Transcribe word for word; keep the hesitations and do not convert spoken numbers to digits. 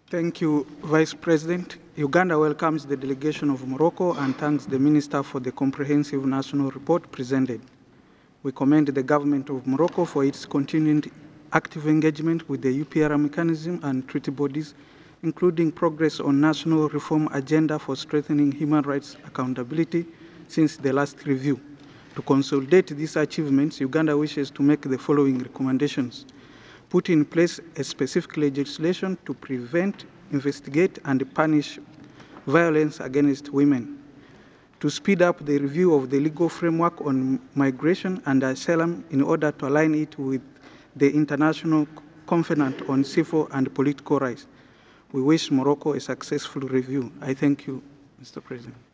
Thank you, Vice President. Uganda welcomes the delegation of Morocco and thanks the Minister for the comprehensive national report presented. We commend the government of Morocco for its continued active engagement with the U P R mechanism and treaty bodies, including progress on national reform agenda for strengthening human rights accountability since the last review. To consolidate these achievements, Uganda wishes to make the following recommendations. Put in place a specific legislation to prevent, investigate, and punish violence against women. To speed up the review of the legal framework on migration and asylum in order to align it with the International Covenant on Civil and Political Rights. We wish Morocco a successful review. I thank you, Mister President.